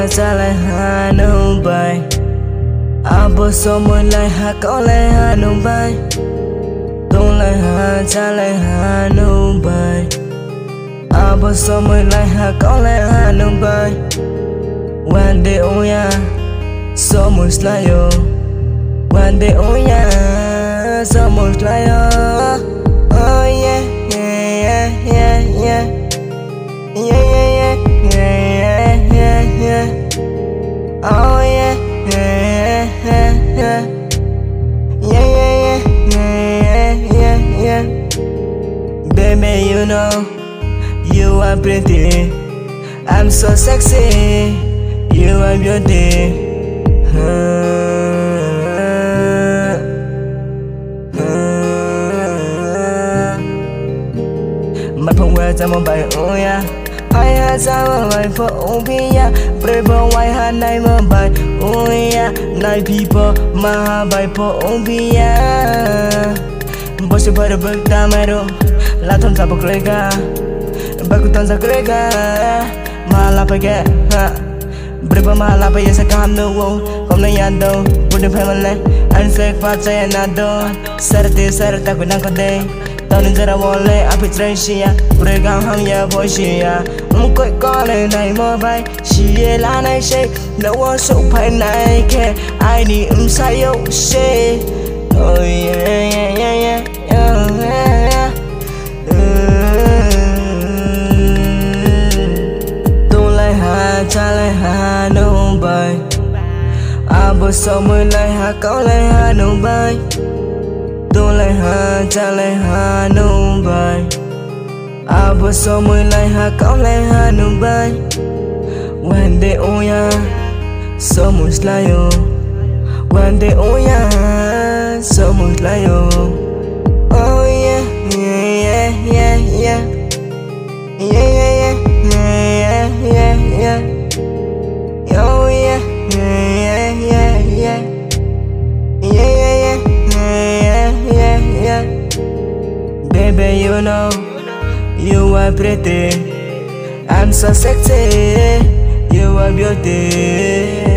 cha lại hà nông bài abo so môi lại hà có lại hà nông bài tung lại hà cha lại hà nông bài abo so môi lại hà có lại hà nông bài one day oh yeah so much like you one day oh yeah so much like you oh yeah yeah yeah yeah yeah yeah yeah yeah yeah oh yeah yeah yeah yeah yeah yeah yeah yeah baby you know you are pretty I'm so sexy you are beauty mặt phong quê ra một bài oh yeah ai hát ra một bài for obia brave white hát này một bài oh yeah night people mà bài for obia bố sẽ phải được ta mày đâu là thôn sa bọc lega bác của thôn sa lega mà là phải ghé brave mà là phải sẽ cam đâu không nên ăn đâu buồn phải mà lên anh sẽ phát chạy anh đâu sợ ta cũng đang có đây tao nên ra wọlé áp trên xia bữa gang hang ya boy xia coi con này mơ bay xia lá này xe đâu có số phải này kề ai đi sai yêu xe oh yeah yeah yeah yeah tu lại hà cha lại hà nông bay abo so môi lại hà có lại hà nông bay tu lại hà cha lại hà nông bay abo so môi lại hà có lại hà nông bay one day oh yeah so much like you one day oh yeah so much like you oh yeah yeah yeah yeah yeah yeah yeah yeah oh yeah yeah yeah yeah yeah yeah baby you know you are pretty I'm so sexy you are beauty